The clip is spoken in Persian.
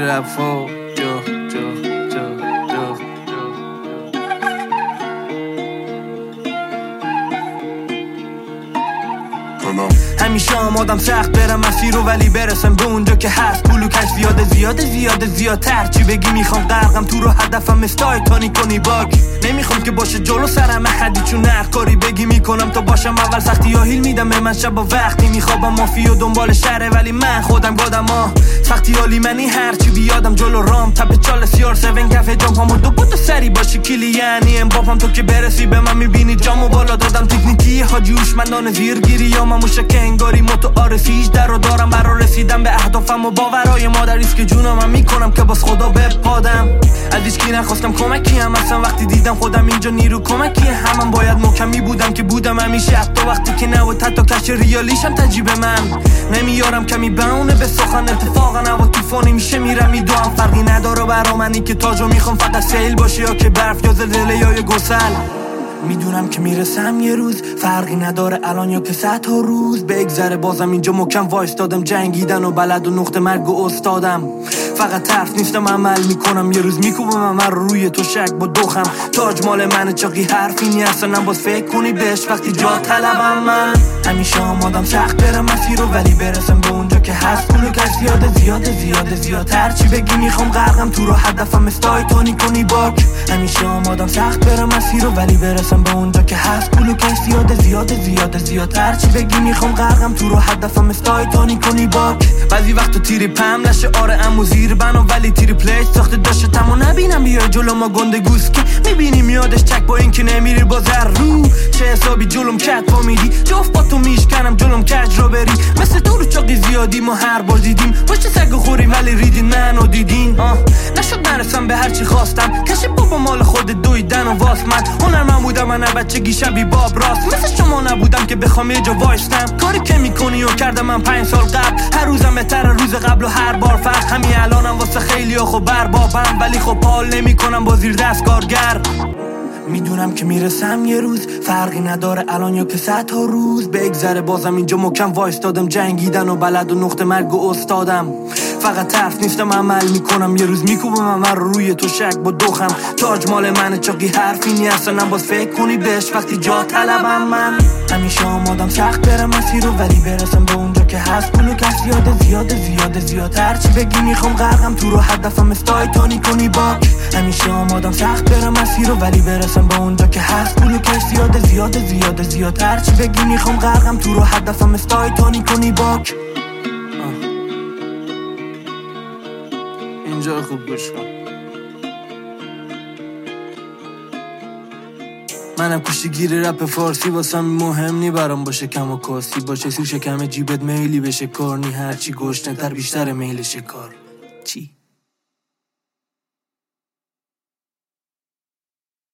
رفا همیشه آمادم سخت برم مسیر رو ولی برسم به اونجا که هست. پول و کش زیادتر چی بگی میخوام غرقم تو رو هدفم استایتانی کنی باک. نمیخوام که باشه جلو سرم حدی چون هر کاری بگی میکنم تا باشم اول. سختی ها هیل میدم به من شب و وقتی میخوابم مافی و دنبال شهره ولی من خودم گادم سختی حالی منی هرچی بیادم جلو رام تپ چال سیار 7 کف جام همو دو بود و سری باشی کلی یعنی امباپم تو که برسی به من میبینی جامو بالا دادم تکنیکی حاجی هوشمندانه زیرگیری یا من موشک انگاری متعارفیش در رو دارم برا رسیدم به اهدافم و باورای مادریست که جونم من میکنم که باز خدا بپادم. از هیچکی نخواستم کمکی هم اصلا وقتی دیدم خودم اینجا نیرو کمکی همم باید محکمی بودم که بودم همیشه حتی وقتی که نبود حتی کش ریالیشم تجیب من نمیارم کمی بهونه به سخن اتفاقا هوا طوفانی میشه میرم میدوام فرقی نداره برا منی که تاجو میخوام فقط سیل باشه یا که برف یا زلزله یا گسل. میدونم که میرسم یه روز فرقی نداره الان یا که 100 تا روز بگذره بازم اینجا محکم وایستادم جنگیدن و بلد و نقطه مرگ و استادم. فقط طرف نیستم عمل میکنم یه روز میکوبم عمل روی تو شک با دوخم. تاج مال منه چاقی حرفی نی اصلا باز فکر کنی بهش وقتی جا طلبم. من همیشه آمادم سخت برم مسیر رو ولی برسم به اونجا که هست. پول و کش زیادتر چی بگی میخوام غرقم تو رو هدفم استایتانی کنی باک. همیشه آمادم سخت برم مسیر رو ولی برسم به اونجا که هست. پول و کش زیادتر چی بگی میخوام غرقم تو رو هدفم استایتانی کنی باک. بعضی وقتا تیری پم لشه آره امو زیر بنا ولی تیری پلیس ساخته داشته تمو نبینم بیای جلو ما گنده گوز که میبینی میادش چک با این که نمیری بازر رو چه حسابی جلوم کت پا میدی جفت با تو میشکنم جلوم کج را بری مثل تو رو چاقی زیادی ما هر بار دیدیم پشت سگ خوری ولی ریدین منو دیدین نشد نرسم به هرچی خواستم کش بابا مال خود دویدن و واسمت هنر من بودم من بچگی شبی باب راست مثل شما نبودم که بخوام یه جا وایستم کاری که میکنی و کردم من 5 سال قبل هر روزم بهتره روز قبل و هر بار فرق همین الانم واسه خیلی ها خب بربابم ولی خب حال نمی کنم با زیر دست کارگر. میدونم که میرسم یه روز فرقی نداره الان یا که 100 تا روز بگذره بازم اینجا محکم وایستادم جنگیدن و بلد و نقطه مرگ و استادم. فقط طرف نیستم عمل میکنم یه روز میکوبم عمل روی تو شک با دوخم. تاج مال منه چاقی حرفی نی اصلا باز فکر کنی بهش وقتی جا طلبم. من همیشه آمادم سخت برم مسیر رو ولی برسم به اونجا که هست. پول و کش زیادتر چی بگی میخوام غرقم تو رو هدفم استایتانی کنی باک. همیشه آمادم سخت برم مسیر رو ولی برسم به اونجا که هست. پول و کش زیادتر چی بگی میخوام غرقم تو رو هدفم استایتانی کنی باک. اینجا خوب گوش کن منم کشتیگیر رپ فارسی واسم مهم نی برام باشه کم و کاستی باشه سو شکم جیبت میلی بشه کار نی هرچی گشنه تر بیشتر میل شکار چی